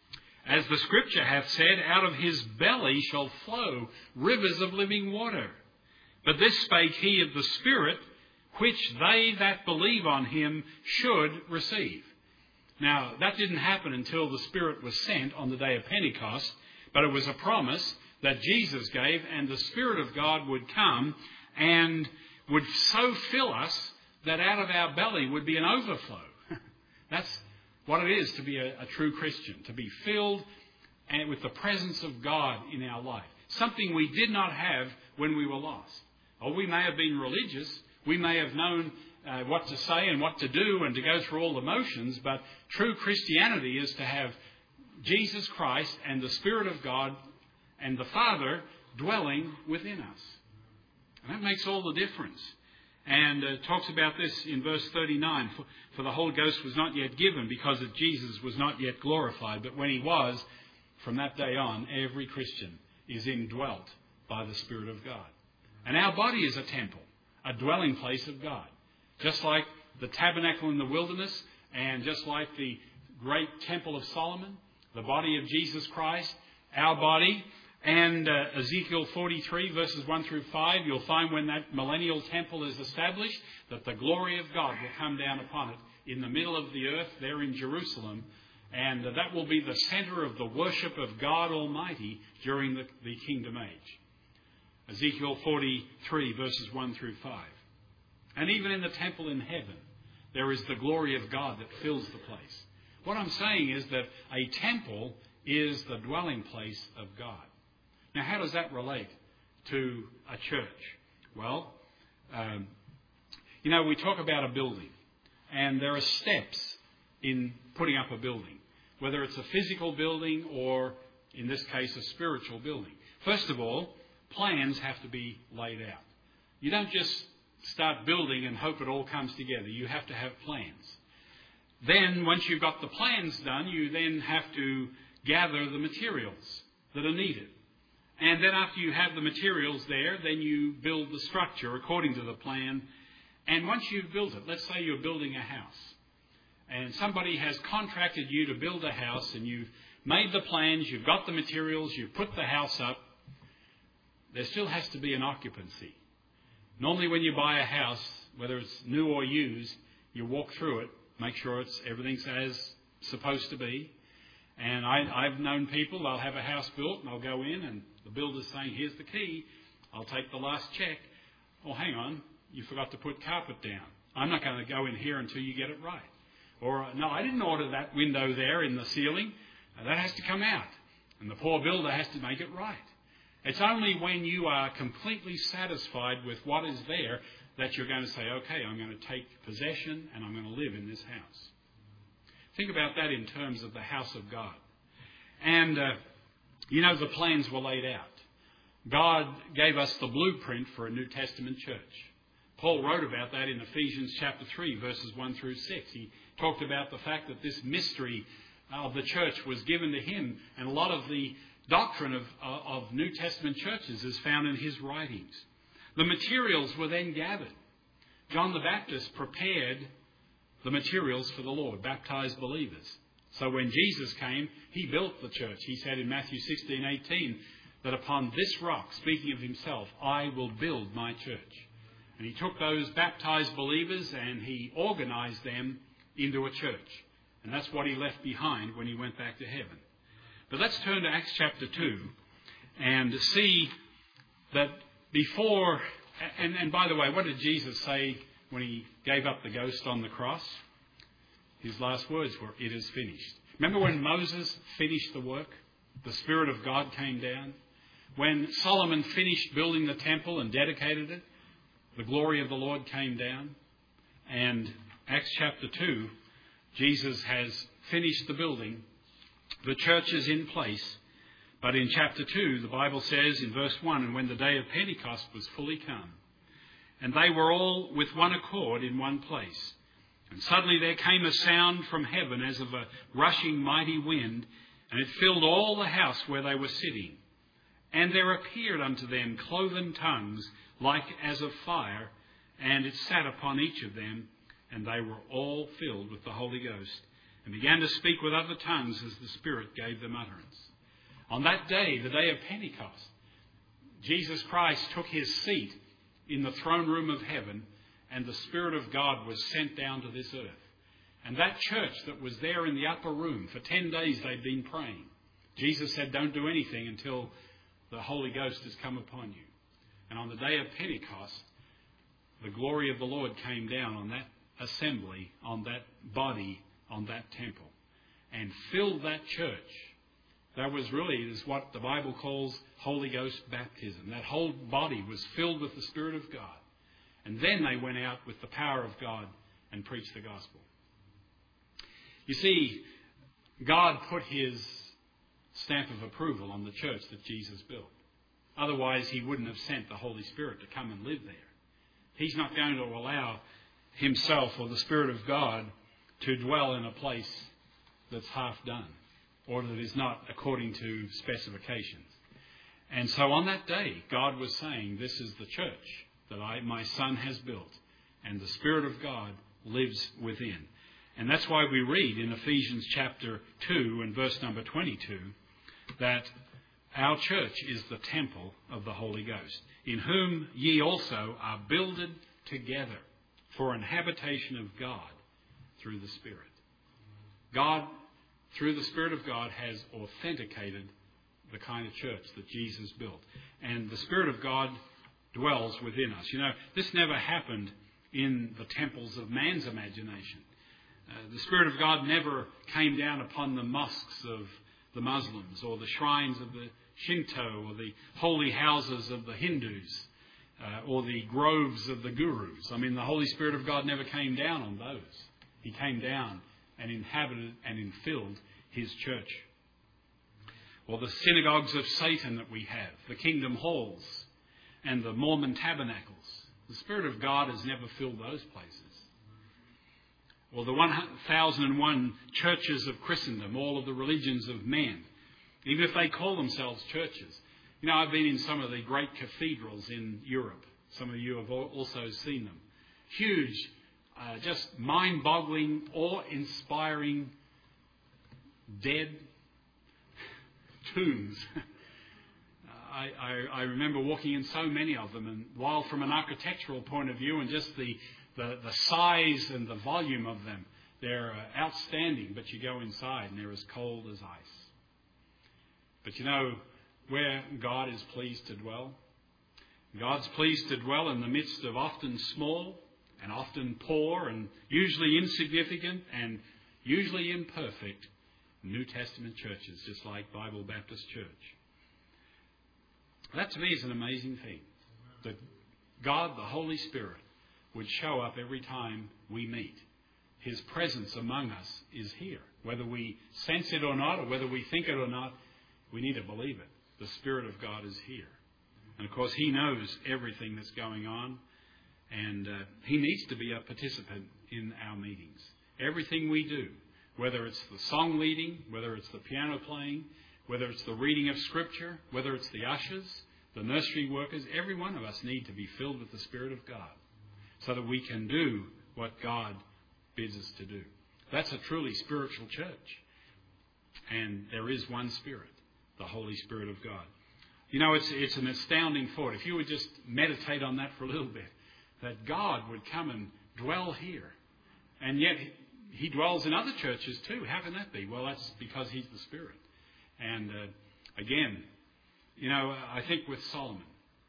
as the Scripture hath said, out of his belly shall flow rivers of living water. But this spake he of the Spirit, which they that believe on him should receive. Now, that didn't happen until the Spirit was sent on the day of Pentecost, but it was a promise that Jesus gave, and the Spirit of God would come and would so fill us that out of our belly would be an overflow. That's what it is to be a true Christian, to be filled and with the presence of God in our life. Something we did not have when we were lost. Or we may have been religious, we may have known what to say and what to do and to go through all the motions, but true Christianity is to have Jesus Christ and the Spirit of God and the Father dwelling within us. And that makes all the difference. And talks about this in verse 39. For the Holy Ghost was not yet given because that Jesus was not yet glorified. But when he was, from that day on, every Christian is indwelt by the Spirit of God. And our body is a temple, a dwelling place of God. Just like the tabernacle in the wilderness and just like the great temple of Solomon, the body of Jesus Christ, our body. And Ezekiel 43 verses 1 through 5, you'll find when that millennial temple is established that the glory of God will come down upon it in the middle of the earth there in Jerusalem. And that will be the center of the worship of God Almighty during the kingdom age. Ezekiel 43 verses 1 through 5. And even in the temple in heaven, there is the glory of God that fills the place. What I'm saying is that a temple is the dwelling place of God. Now, how does that relate to a church? Well, we talk about a building, and there are steps in putting up a building, whether it's a physical building or, in this case, a spiritual building. First of all, plans have to be laid out. You don't just start building and hope it all comes together. You have to have plans. Then, once you've got the plans done, you then have to gather the materials that are needed. And then after you have the materials there, then you build the structure according to the plan. And once you've built it, let's say you're building a house, and somebody has contracted you to build a house, and you've made the plans, you've got the materials, you've put the house up, there still has to be an occupancy. Normally when you buy a house, whether it's new or used, you walk through it, make sure everything's as supposed to be. And I've known people, they'll have a house built and they'll go in and the builder's saying, here's the key, I'll take the last check. Oh, hang on, you forgot to put carpet down. I'm not going to go in here until you get it right. Or, no, I didn't order that window there in the ceiling. That has to come out. And the poor builder has to make it right. It's only when you are completely satisfied with what is there that you're going to say, okay, I'm going to take possession and I'm going to live in this house. Think about that in terms of the house of God. And, the plans were laid out. God gave us the blueprint for a New Testament church. Paul wrote about that in Ephesians chapter 3, verses 1 through 6. He talked about the fact that this mystery of the church was given to him, and a lot of the doctrine of New Testament churches is found in his writings. The materials were then gathered. John the Baptist prepared the materials for the Lord, baptized believers. So when Jesus came, he built the church. He said in Matthew 16:18 that upon this rock, speaking of himself, I will build my church. And he took those baptized believers and he organized them into a church. And that's what he left behind when he went back to heaven. But let's turn to Acts chapter 2 and see that before... And by the way, what did Jesus say when he gave up the ghost on the cross? His last words were, it is finished. Remember when Moses finished the work? The Spirit of God came down. When Solomon finished building the temple and dedicated it, the glory of the Lord came down. And Acts chapter 2, Jesus has finished the building. The church is in place. But in chapter 2, the Bible says in verse 1, and when the day of Pentecost was fully come, and they were all with one accord in one place. And suddenly there came a sound from heaven as of a rushing mighty wind, and it filled all the house where they were sitting. And there appeared unto them cloven tongues like as of fire, and it sat upon each of them, and they were all filled with the Holy Ghost, and began to speak with other tongues as the Spirit gave them utterance. On that day, the day of Pentecost, Jesus Christ took his seat in the throne room of heaven, and the Spirit of God was sent down to this earth. And that church that was there in the upper room, for 10 days they'd been praying. Jesus said, don't do anything until the Holy Ghost has come upon you. And on the day of Pentecost, the glory of the Lord came down on that assembly, on that body, on that temple, and filled that church. That was really is what the Bible calls Holy Ghost baptism. That whole body was filled with the Spirit of God. And then they went out with the power of God and preached the gospel. You see, God put his stamp of approval on the church that Jesus built. Otherwise, he wouldn't have sent the Holy Spirit to come and live there. He's not going to allow himself or the Spirit of God to dwell in a place that's half done or that is not according to specifications. And so on that day, God was saying, this is the church that my Son has built, and the Spirit of God lives within. And that's why we read in Ephesians chapter 2 and verse number 22 that our church is the temple of the Holy Ghost, in whom ye also are builded together for an habitation of God through the Spirit. God, through the Spirit of God, has authenticated the kind of church that Jesus built. And the Spirit of God dwells within us. You know, this never happened in the temples of man's imagination. The Spirit of God never came down upon the mosques of the Muslims or the shrines of the Shinto or the holy houses of the Hindus or the groves of the gurus. I mean, the Holy Spirit of God never came down on those. He came down and inhabited and infilled his church. Or the synagogues of Satan that we have, the kingdom halls and the Mormon tabernacles. The Spirit of God has never filled those places. Or the 1001 churches of Christendom, all of the religions of men, even if they call themselves churches. You know, I've been in some of the great cathedrals in Europe. Some of you have also seen them. Huge, just mind-boggling, awe-inspiring, dead tombs. I remember walking in so many of them, and while from an architectural point of view and just the size and the volume of them, they're outstanding, but you go inside and they're as cold as ice. But you know where God is pleased to dwell? God's pleased to dwell in the midst of often small and often poor and usually insignificant and usually imperfect New Testament churches, just like Bible Baptist Church. That to me is an amazing thing. That God, the Holy Spirit, would show up every time we meet. His presence among us is here. Whether we sense it or not, or whether we think it or not, we need to believe it. The Spirit of God is here. And of course, he knows everything that's going on. And he needs to be a participant in our meetings. Everything we do, whether it's the song leading, whether it's the piano playing, whether it's the reading of Scripture, whether it's the ushers, the nursery workers, every one of us need to be filled with the Spirit of God so that we can do what God bids us to do. That's a truly spiritual church. And there is one Spirit, the Holy Spirit of God. You know, it's an astounding thought. If you would just meditate on that for a little bit, that God would come and dwell here. And yet he dwells in other churches too. How can that be? Well, that's because he's the Spirit. And again, you know, I think with Solomon,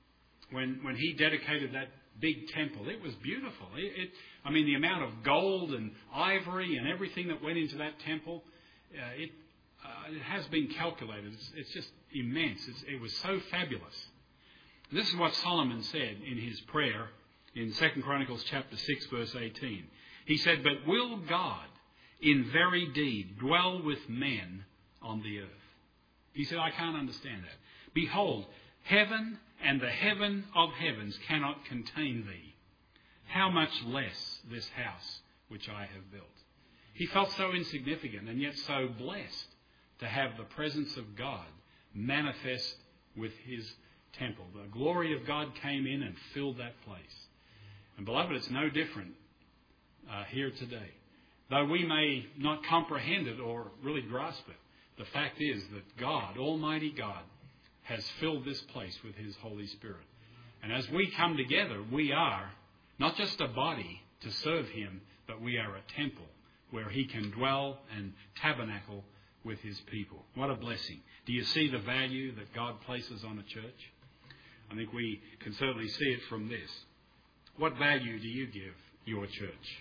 when he dedicated that big temple, it was beautiful. I mean, the amount of gold and ivory and everything that went into that temple, it has been calculated. It's just immense. It was so fabulous. This is what Solomon said in his prayer in 2 Chronicles chapter 6, verse 18. He said, "But will God in very deed dwell with men on the earth?" He said, "I can't understand that. Behold, heaven and the heaven of heavens cannot contain thee. How much less this house which I have built." He felt so insignificant and yet so blessed to have the presence of God manifest with his temple. The glory of God came in and filled that place. And beloved, it's no different here today. Though we may not comprehend it or really grasp it, the fact is that God, Almighty God, has filled this place with His Holy Spirit. And as we come together, we are not just a body to serve Him, but we are a temple where He can dwell and tabernacle with His people. What a blessing. Do you see the value that God places on a church? I think we can certainly see it from this. What value do you give your church?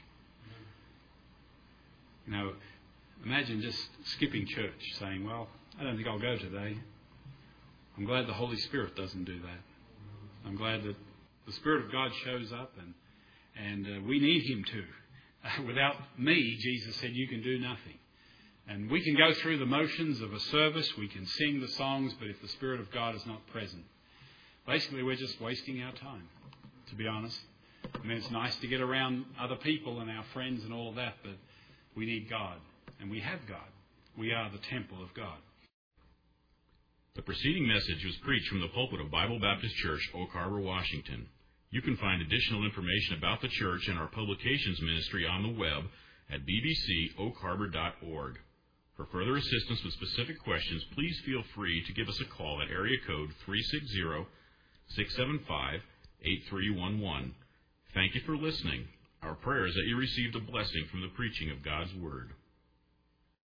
You know, imagine just skipping church, saying, well, I don't think I'll go today. I'm glad the Holy Spirit doesn't do that. I'm glad that the Spirit of God shows up and we need Him to. Without me, Jesus said, you can do nothing. And we can go through the motions of a service, we can sing the songs, but if the Spirit of God is not present, basically we're just wasting our time, to be honest. I mean, it's nice to get around other people and our friends and all of that, but we need God, and we have God. We are the temple of God. The preceding message was preached from the pulpit of Bible Baptist Church, Oak Harbor, Washington. You can find additional information about the church and our publications ministry on the web at bbcoakharbor.org. For further assistance with specific questions, please feel free to give us a call at area code 360-675-8311. Thank you for listening. Our prayer is that you received a blessing from the preaching of God's Word.